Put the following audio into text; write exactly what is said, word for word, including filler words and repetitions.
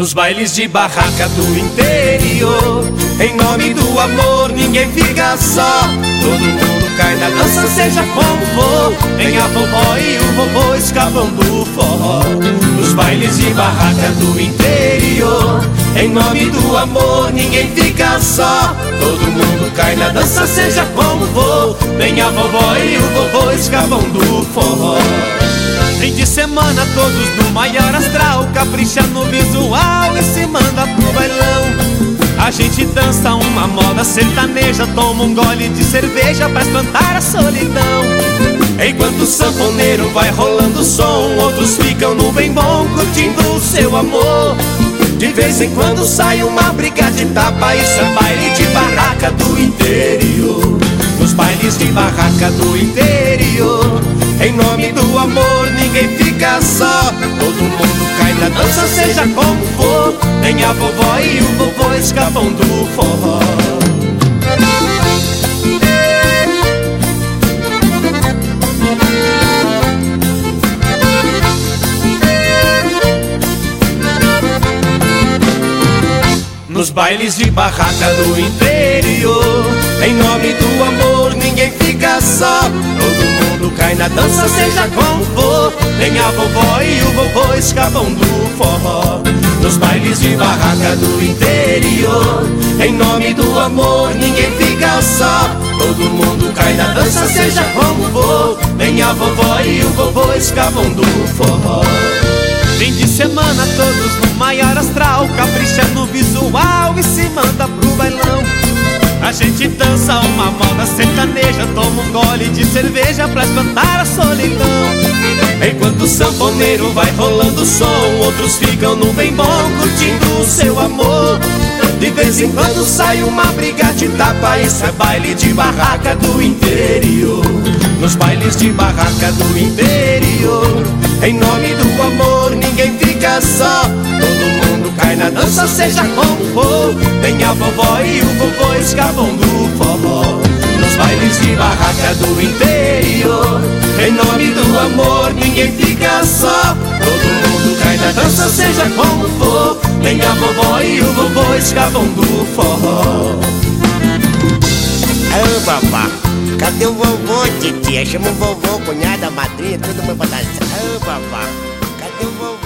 Nos bailes de barraca do interior, em nome do amor ninguém fica só. Todo mundo cai na dança, seja como for. Vem a vovó e o vovô escapam do forró. Nos bailes de barraca do interior, em nome do amor ninguém fica só. Todo mundo cai na dança, seja como for. Vem a vovó e o vovô escapam do forró. Fim de semana todos no maior astral, capricha no visual e se manda pro bailão. A gente dança uma moda sertaneja, toma um gole de cerveja pra espantar a solidão. Enquanto o sanfoneiro vai rolando o som, outros ficam no bem bom curtindo o seu amor. De vez em quando sai uma briga de tapa, isso é baile de barraca do interior. Nos bailes de barraca do interior, em nome do amor ninguém fica só. Todo mundo cai na dança, seja como for. Vem a vovó e o vovô escapam do forró. Nos bailes de barraca do interior, em nome do amor ninguém fica só. Todo mundo cai na dança, seja como for. Vem a vovó e o vovô escapam do forró. Nos bailes de barraca do interior, em nome do amor ninguém fica só. Todo mundo cai na dança, seja como for. Vem a vovó e o vovô escapam do forró. Fim de semana todos no maior astral, capricha no visual e se manda pro bailão. A gente dança uma moda sertaneja, toma um gole de cerveja pra espantar a solidão. Enquanto o sanfoneiro vai rolando o som, outros ficam no bem bom curtindo o seu amor. De vez em quando sai uma briga de tapa, isso é baile de barraca do interior. Nos bailes de barraca do interior, em nome do amor ninguém fica só. Todo mundo cai na dança, seja como for. Vem a vovó e o vovô escapam do forró. Nos bailes de barraca do interior, em nome do amor ninguém fica só. Todo mundo cai na dança, seja como for. Vem a vovó e o vovô escapam do forró. Ô babá, cadê o vovô, titia? Chama o vovô, cunhada, madrinha, todo mundo pra dançar. Ô babá, cadê o vovô?